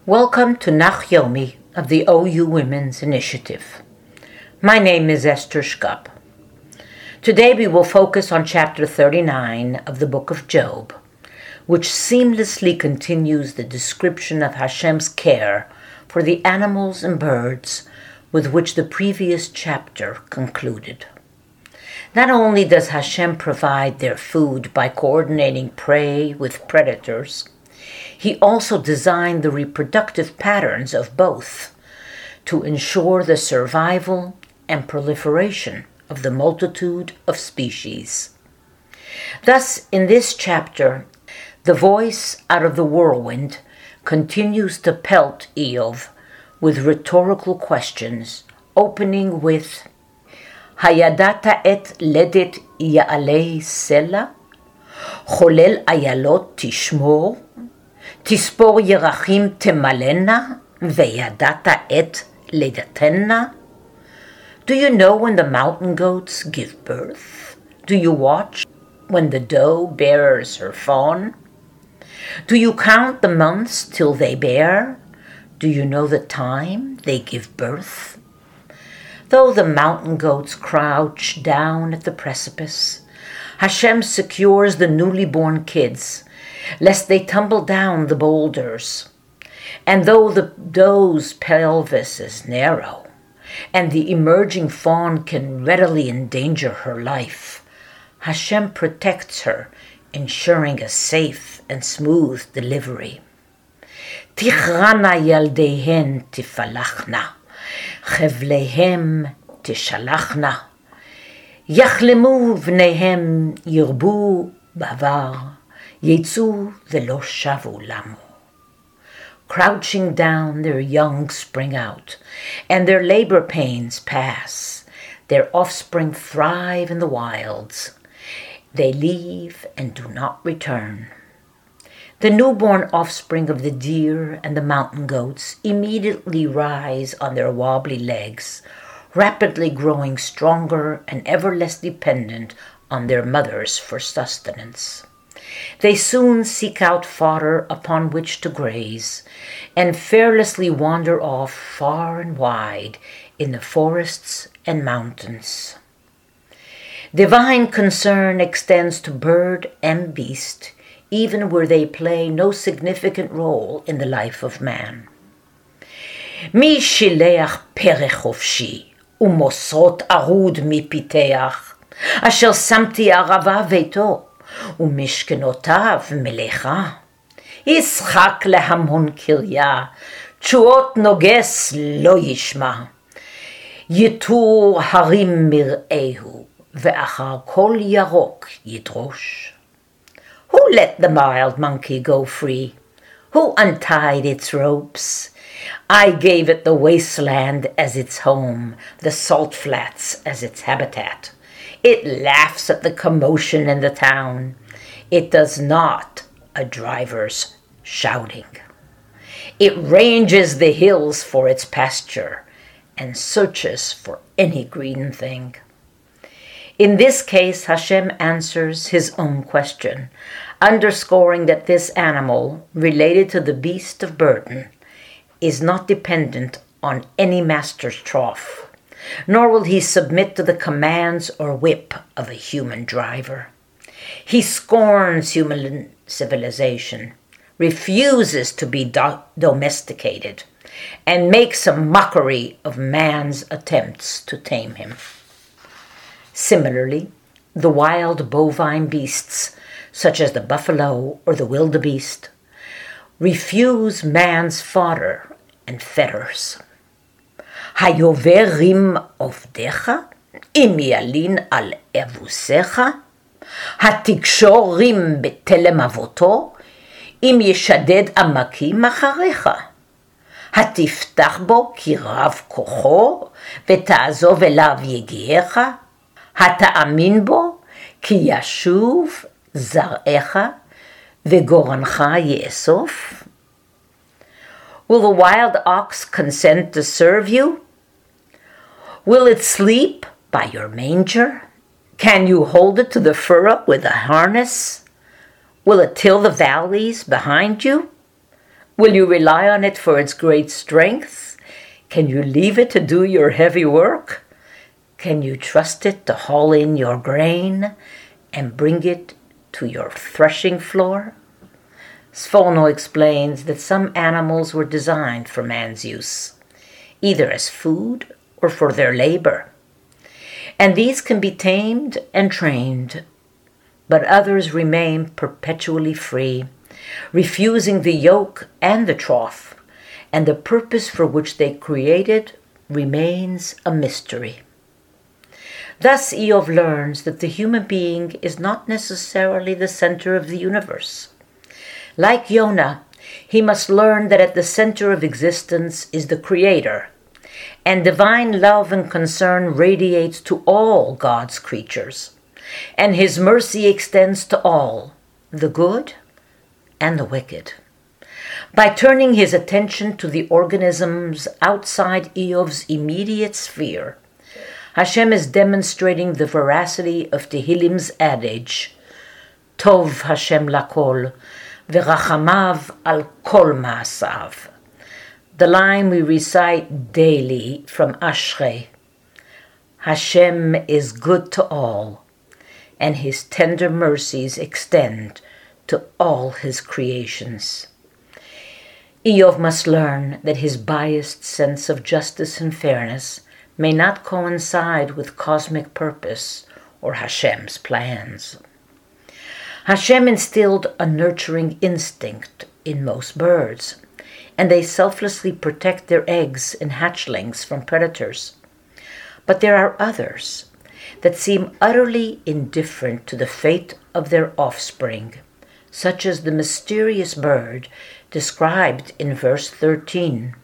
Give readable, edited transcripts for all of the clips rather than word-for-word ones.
Welcome to Nach Yomi of the OU Women's Initiative. My name is Esther Schkapp. Today we will focus on chapter 39 of the book of Job, which seamlessly continues the description of Hashem's care for the animals and birds with which the previous chapter concluded. Not only does Hashem provide their food by coordinating prey with predators, He also designed the reproductive patterns of both to ensure the survival and proliferation of the multitude of species. Thus, in this chapter, the voice out of the whirlwind continues to pelt Eov with rhetorical questions, opening with, Hayadata et ledet ya'alei sela? Cholel ayalot tishmor? Tispor yerachim temalena? Veyadata et ledatena? Do you know when the mountain goats give birth? Do you watch when the doe bears her fawn? Do you count the months till they bear? Do you know the time they give birth? Though the mountain goats crouch down at the precipice, Hashem secures the newly born kids, lest they tumble down the boulders. And though the doe's pelvis is narrow, and the emerging fawn can readily endanger her life, Hashem protects her, ensuring a safe and smooth delivery. Tichrana yaldehen tifalachna, chevlehem tishalachna, yachlemu vnehem yirbu bavar, yetzu velo shavu lamu. Crouching down, their young spring out, and their labor pains pass. Their offspring thrive in the wilds. They leave and do not return. The newborn offspring of the deer and the mountain goats immediately rise on their wobbly legs, rapidly growing stronger and ever less dependent on their mothers for sustenance. They soon seek out fodder upon which to graze, and fearlessly wander off far and wide in the forests and mountains. Divine concern extends to bird and beast, even where they play no significant role in the life of man. Mi shileach perech chofshi, umosot arud mipiteach, asher samti arava veto, ומשכנותיו מלאכה. ישחק להמון קריה, תשואות נוגס לא ישמע. יתור הרים מרעהו, ואחר כל ירוק ידרוש. Who let the wild monkey go free? Who untied its ropes? I gave it the wasteland as its home, the salt flats as its habitat. It laughs at the commotion in the town. It does not a driver's shouting. It ranges the hills for its pasture and searches for any green thing. In this case, Hashem answers his own question, underscoring that this animal, related to the beast of burden, is not dependent on any master's trough, nor will he submit to the commands or whip of a human driver. He scorns human civilization, refuses to be domesticated, and makes a mockery of man's attempts to tame him. Similarly, the wild bovine beasts, such as the buffalo or the wildebeest, refuse man's fodder and fetters. Hayoverim ovdecha, im yalin al evusecha, התקשורים בתלם אבותו, אם ישדד עמקים אחריך. התפתח בו כי רב כוחו, ותעזוב אליו יגיעך. התאמין בו כי ישוב זרעך, וגורנך יאסוף. Will the wild ox consent to serve you? Will it sleep by your manger? Can you hold it to the furrow with a harness? Will it till the valleys behind you? Will you rely on it for its great strength? Can you leave it to do your heavy work? Can you trust it to haul in your grain and bring it to your threshing floor? Sforno explains that some animals were designed for man's use, either as food or for their labor. And these can be tamed and trained, but others remain perpetually free, refusing the yoke and the trough, and the purpose for which they created remains a mystery. Thus Eov learns that the human being is not necessarily the center of the universe. Like Yonah, he must learn that at the center of existence is the Creator, and divine love and concern radiates to all God's creatures, and his mercy extends to all, the good and the wicked. By turning his attention to the organisms outside Eov's immediate sphere, Hashem is demonstrating the veracity of Tehillim's adage, Tov Hashem lakol, v'rachamav al kol ma'asav. The line we recite daily from Ashrei, Hashem is good to all, and his tender mercies extend to all his creations. Eov must learn that his biased sense of justice and fairness may not coincide with cosmic purpose or Hashem's plans. Hashem instilled a nurturing instinct in most birds, and they selflessly protect their eggs and hatchlings from predators. But there are others that seem utterly indifferent to the fate of their offspring, such as the mysterious bird described in verse 13.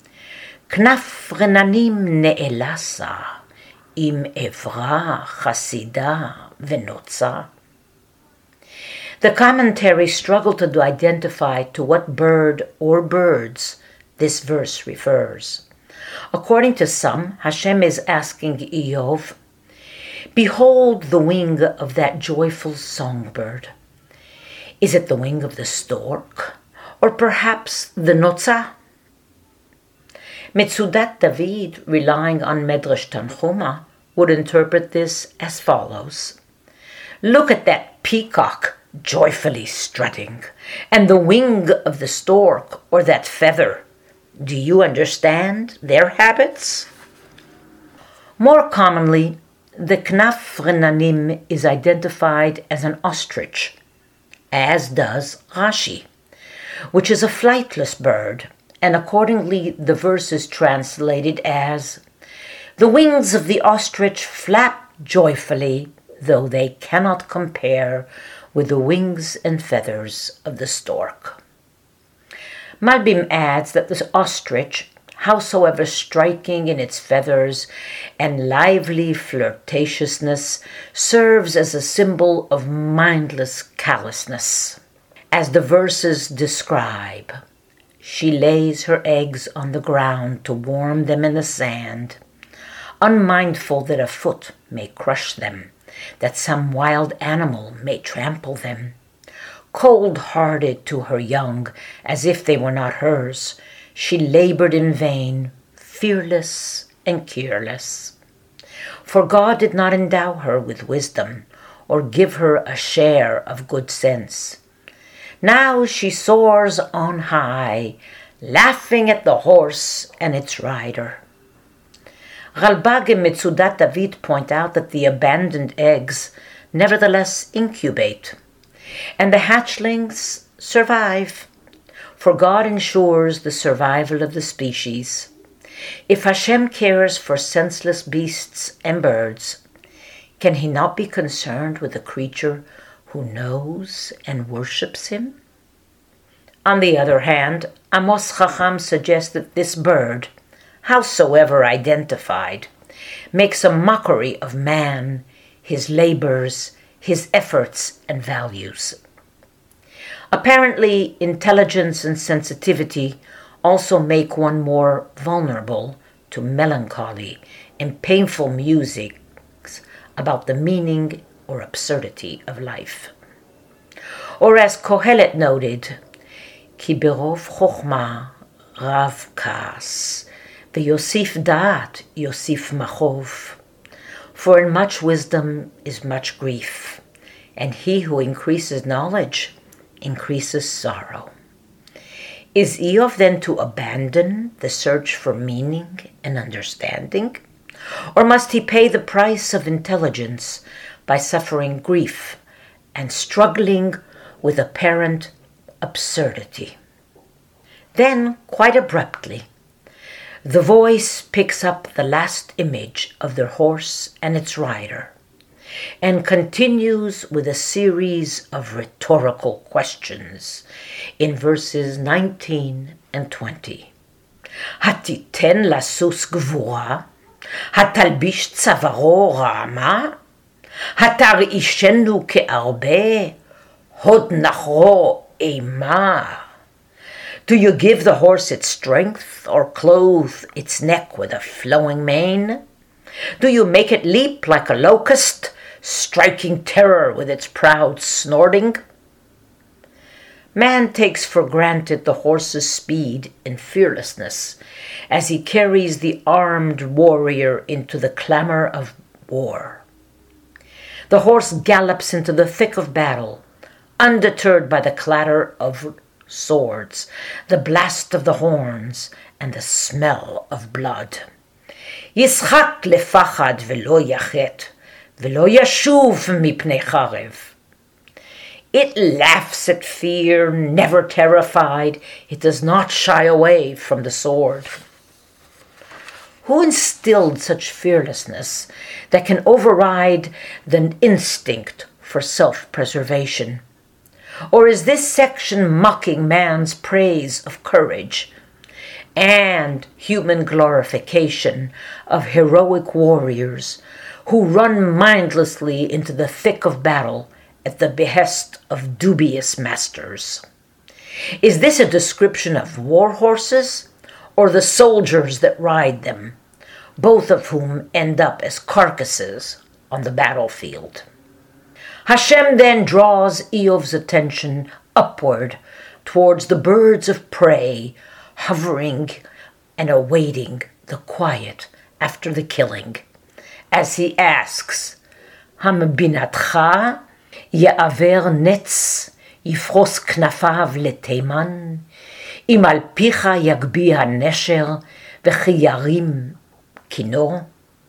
Knaf renanim ne'elasa, im evra chasida venotza. The commentary struggled to identify to what bird or birds this verse refers. According to some, Hashem is asking Eov, behold the wing of that joyful songbird. Is it the wing of the stork? Or perhaps the notza? Metzudat David, relying on Medrash Tanchuma, would interpret this as follows. Look at that peacock joyfully strutting, and the wing of the stork or that feather. Do you understand their habits? More commonly, the Knaf Renanim is identified as an ostrich, as does Rashi, which is a flightless bird, and accordingly the verse is translated as, the wings of the ostrich flap joyfully, though they cannot compare with the wings and feathers of the stork. Malbim adds that the ostrich, howsoever striking in its feathers and lively flirtatiousness, serves as a symbol of mindless callousness. As the verses describe, she lays her eggs on the ground to warm them in the sand, unmindful that a foot may crush them, that some wild animal may trample them. Cold-hearted to her young, as if they were not hers, she labored in vain, fearless and careless. For God did not endow her with wisdom, or give her a share of good sense. Now she soars on high, laughing at the horse and its rider. Ralbag and Metzudat David point out that the abandoned eggs nevertheless incubate, and the hatchlings survive, for God ensures the survival of the species. If Hashem cares for senseless beasts and birds, can he not be concerned with a creature who knows and worships him? On the other hand, Amos Chacham suggests that this bird, howsoever identified, makes a mockery of man, his labors, his efforts and values. Apparently, intelligence and sensitivity also make one more vulnerable to melancholy and painful music about the meaning or absurdity of life. Or as Kohelet noted, כי ברוב חוכמה רב כעס, ויוסיף דעת יוסיף מכאוב. For in much wisdom is much grief, and he who increases knowledge increases sorrow. Is Eov then to abandon the search for meaning and understanding? Or must he pay the price of intelligence by suffering grief and struggling with apparent absurdity? Then, quite abruptly, the voice picks up the last image of their horse and its rider, and continues with a series of rhetorical questions in verses 19 and 20. Hatiten לסוס גבורה? התלביש צווארו רעמה? התרעישנו כארבה? הוד נחרו אימה? Do you give the horse its strength, or clothe its neck with a flowing mane? Do you make it leap like a locust, striking terror with its proud snorting? Man takes for granted the horse's speed and fearlessness as he carries the armed warrior into the clamor of war. The horse gallops into the thick of battle, undeterred by the clatter of swords, the blast of the horns, and the smell of blood. Yischak לפחד ולא יחת, ולא ישוב מפני חרב. It laughs at fear, never terrified. It does not shy away from the sword. Who instilled such fearlessness that can override the instinct for self-preservation? Or is this section mocking man's praise of courage and human glorification of heroic warriors who run mindlessly into the thick of battle at the behest of dubious masters? Is this a description of war horses or the soldiers that ride them, both of whom end up as carcasses on the battlefield? Hashem then draws Eov's attention upward towards the birds of prey hovering and awaiting the quiet after the killing, as he asks, Hamabinatcha יעבר נץ, יפרוס כנפיו לתימן, אם על פיך יגביה הנשר, וכי ירים כינור?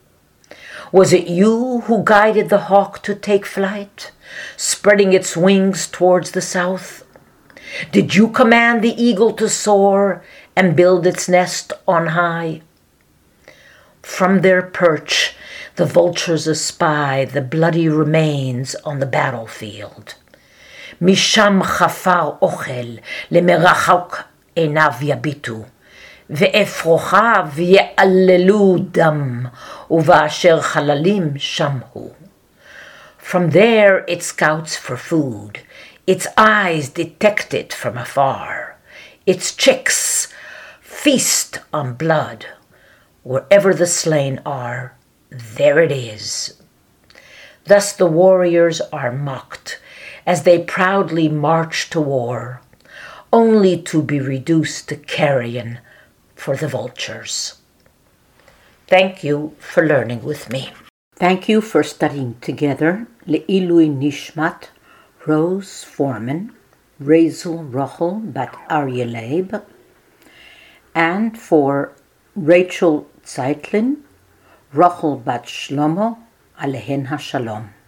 Was it you who guided the hawk to take flight, spreading its wings towards the south? Did you command the eagle to soar and build its nest on high? From their perch, the vultures espy the bloody remains on the battlefield. Misham chafar ochel lemerachok einav yabitu, ve'efrochav ye'allelu dam, uva'asher chalalim shamhu. From there it scouts for food. Its eyes detect it from afar. Its chicks feast on blood. Wherever the slain are, there it is. Thus the warriors are mocked as they proudly march to war, only to be reduced to carrion for the vultures. Thank you for learning with me. Thank you for studying together Le'ilui Nishmat Rose Foreman, Razel Rochel Bat Aryeh Leib, and for Rachel Zeitlin, Rochel Bat Shlomo, Alehen HaShalom.